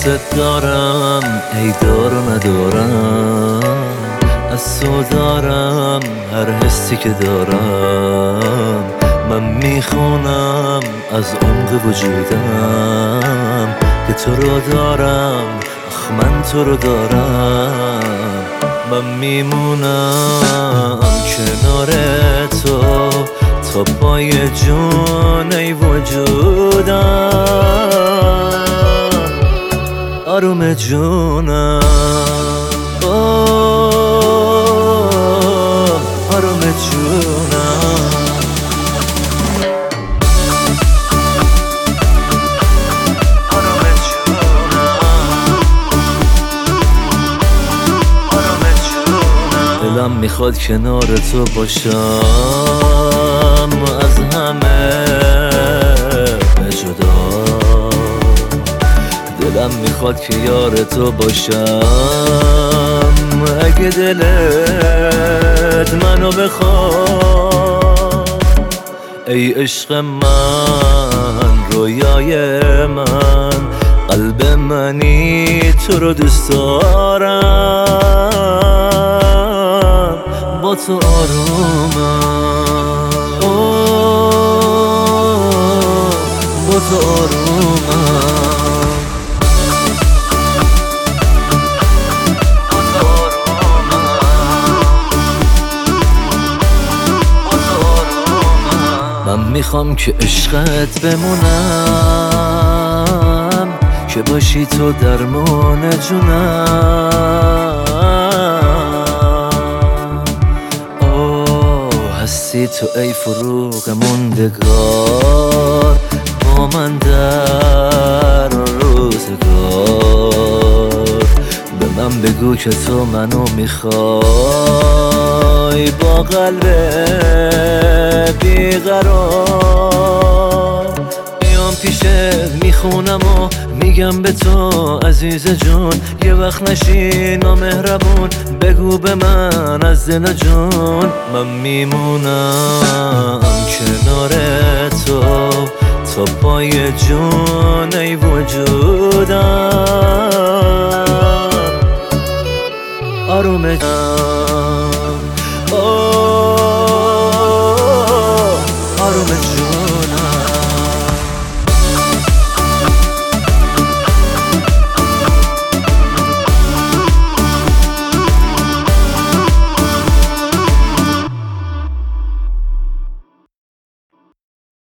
دوست دارم ای دار و ندارم، از تو دارم هر حسی که دارم. من میخونم از عمق وجودم که تو رو دارم، آخ من تو رو دارم. من میمونم کنار تو تا پای جون ای وجودم، آروم جونم، آروم جونم. دلم میخواد کنار تو باشم، از همه جدا. دلم میخواد که یار تو باشم، اگه دلت منو بخواد. ای عشق من، رویای من، قلب منی تو رو دوست دارم. با تو آرومم، با تو آرومم. من میخوام که عشقت بمونم، که باشی تو درمون جونم. هستی تو ای فروغ موندگار، با من در روزگار. به من بگو که تو منو میخوای، با قلب بیقرار. میام پیشت میخونم و میگم به تو عزیز جون، یه وقت نشی نامهربون، بگو به من از دل جون. من میمونم کنار تو تا پای جون ای وجودم، آروم جونم.